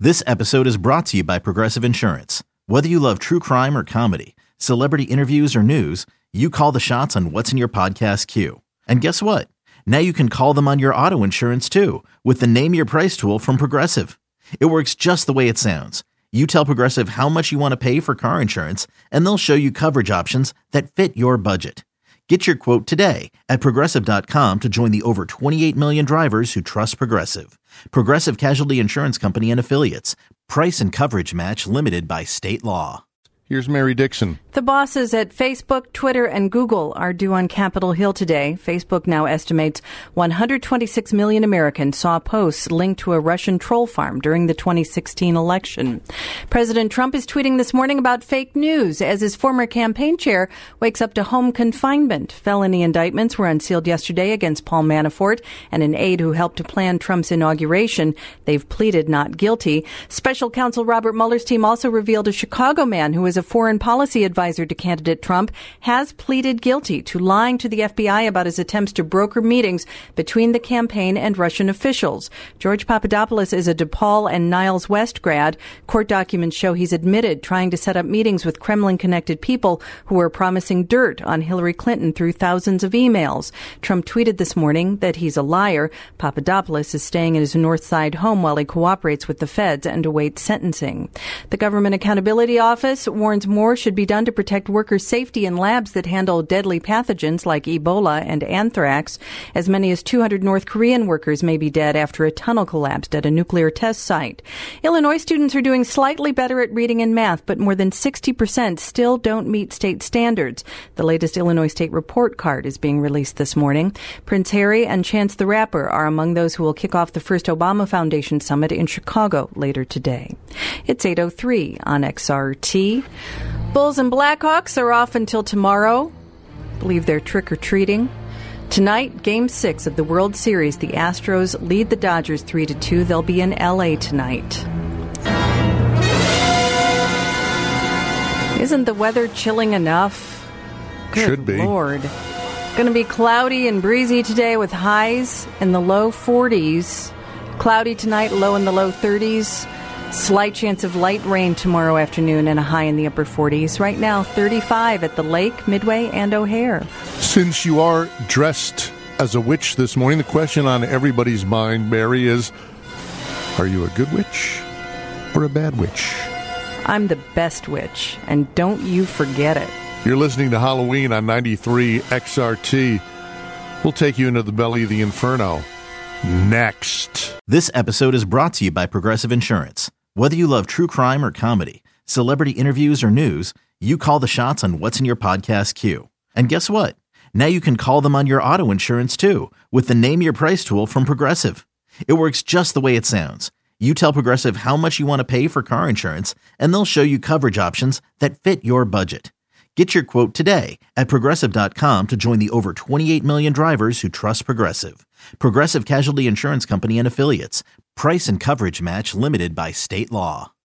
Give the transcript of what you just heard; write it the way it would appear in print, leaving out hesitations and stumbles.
This episode is brought to you by Progressive Insurance. Whether you love true crime or comedy, celebrity interviews or news, you call the shots on what's in your podcast queue. And guess what? Now you can call them on your auto insurance too with the Name Your Price tool from Progressive. It works just the way it sounds. You tell Progressive how much you want to pay for car insurance, and they'll show you coverage options that fit your budget. Get your quote today at Progressive.com to join the over 28 million drivers who trust Progressive. Progressive Casualty Insurance Company and Affiliates. Price and coverage match limited by state law. Here's Mary Dixon. The bosses at Facebook, Twitter, and Google are due on Capitol Hill today. Facebook now estimates 126 million Americans saw posts linked to a Russian troll farm during the 2016 election. President Trump is tweeting this morning about fake news as his former campaign chair wakes up to home confinement. Felony indictments were unsealed yesterday against Paul Manafort and an aide who helped to plan Trump's inauguration. They've pleaded not guilty. Special counsel Robert Mueller's team also revealed a Chicago man who is a foreign policy advisor to candidate Trump has pleaded guilty to lying to the FBI about his attempts to broker meetings between the campaign and Russian officials. George Papadopoulos is a DePaul and Niles West grad. Court documents show he's admitted trying to set up meetings with Kremlin-connected people who were promising dirt on Hillary Clinton through thousands of emails. Trump tweeted this morning that he's a liar. Papadopoulos is staying in his North Side home while he cooperates with the feds and awaits sentencing. The Government Accountability Office warns more should be done to protect workers' safety in labs that handle deadly pathogens like Ebola and anthrax. As many as 200 North Korean workers may be dead after a tunnel collapsed at a nuclear test site. Illinois students are doing slightly better at reading and math, but more than 60% still don't meet state standards. The latest Illinois State Report Card is being released this morning. Prince Harry and Chance the Rapper are among those who will kick off the first Obama Foundation Summit in Chicago later today. It's 8:03 on XRT. Bulls and Blackhawks are off until tomorrow. Believe they're trick-or-treating. Tonight, Game 6 of the World Series, the Astros lead the Dodgers 3-2. They'll be in L.A. tonight. Isn't the weather chilling enough? Good Should be. Lord. Going to be cloudy and breezy today with highs in the low 40s. Cloudy tonight, low in the low 30s. Slight chance of light rain tomorrow afternoon and a high in the upper 40s. Right now, 35 at the Lake, Midway, and O'Hare. Since you are dressed as a witch this morning, the question on everybody's mind, Mary, is, are you a good witch or a bad witch? I'm the best witch, and don't you forget it. You're listening to Halloween on 93 XRT. We'll take you into the belly of the inferno next. This episode is brought to you by Progressive Insurance. Whether you love true crime or comedy, celebrity interviews or news, you call the shots on what's in your podcast queue. And guess what? Now you can call them on your auto insurance too with the Name Your Price tool from Progressive. It works just the way it sounds. You tell Progressive how much you want to pay for car insurance, and they'll show you coverage options that fit your budget. Get your quote today at Progressive.com to join the over 28 million drivers who trust Progressive. Progressive Casualty Insurance Company and Affiliates. Price and coverage match limited by state law.